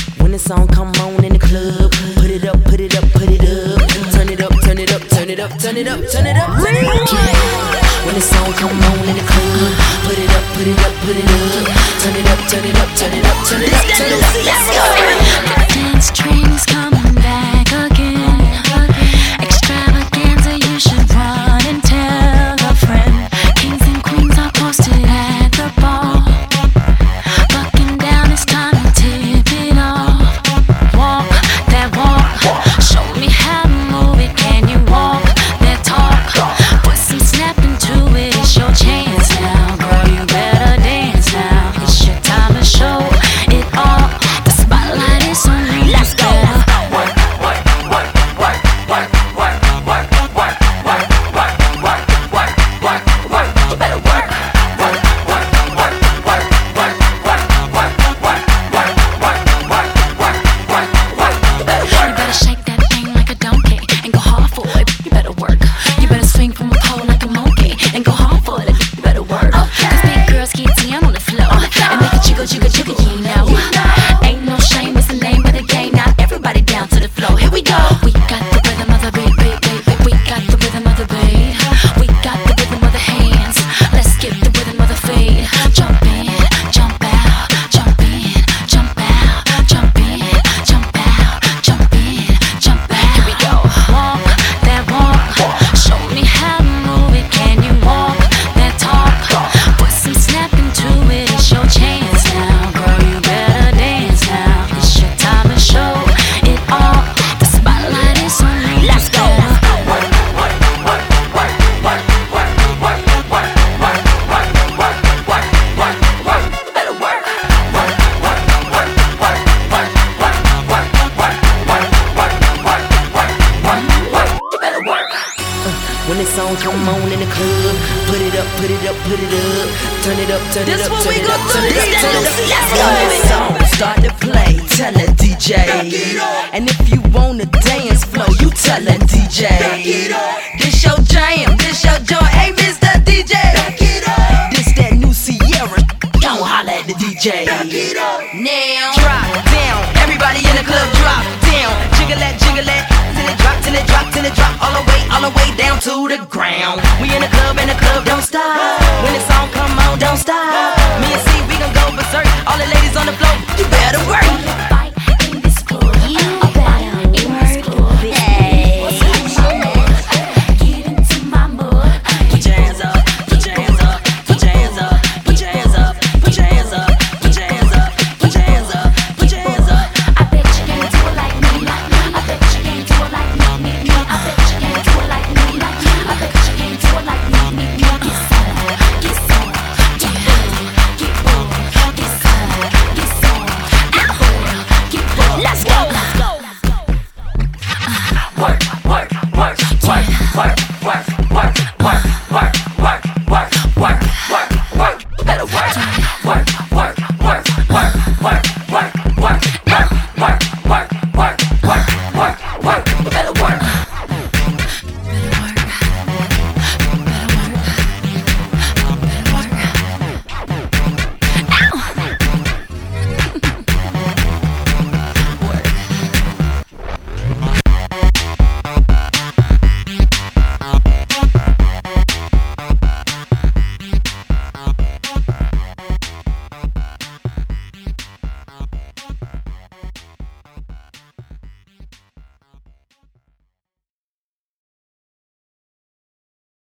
When the song come on in the club, put it up, put it up, put it up. Turn it up, turn it up, turn it up, turn it up, turn it up, turn it up. When the song come on in the club, put it up, put it up, put it up. Turn it up, turn it up, turn it up, turn it up, turn it up. Let's go. The dance train is coming back again. Extravaganza, you should run and tell a friend. Kings and queens are posted at the bar. Bucking down, it's time to tip it off. Walk that walk, show me how to move it. Can you walk that talk? Put some snap into it, it's your chance now. Girl, you better dance now. It's your time to show it all. The spotlight is on you. Let's go. When the song come on in the club, put it up, put it up, put it up. Turn it up, turn it up, turn it up, turn it up, turn it up. When the song start to play, tell the DJ. And if you want a dance flow, you tell the DJ. This your jam, this your joint, hey Mr. DJ. This that new Sierra, don't holla at the DJ. Now drop down, everybody in the club drop down. Jiggle that, till it drop, till it drop, till it drop, all the way down to the ground. We in the club, don't stop. When the song come on, don't stop.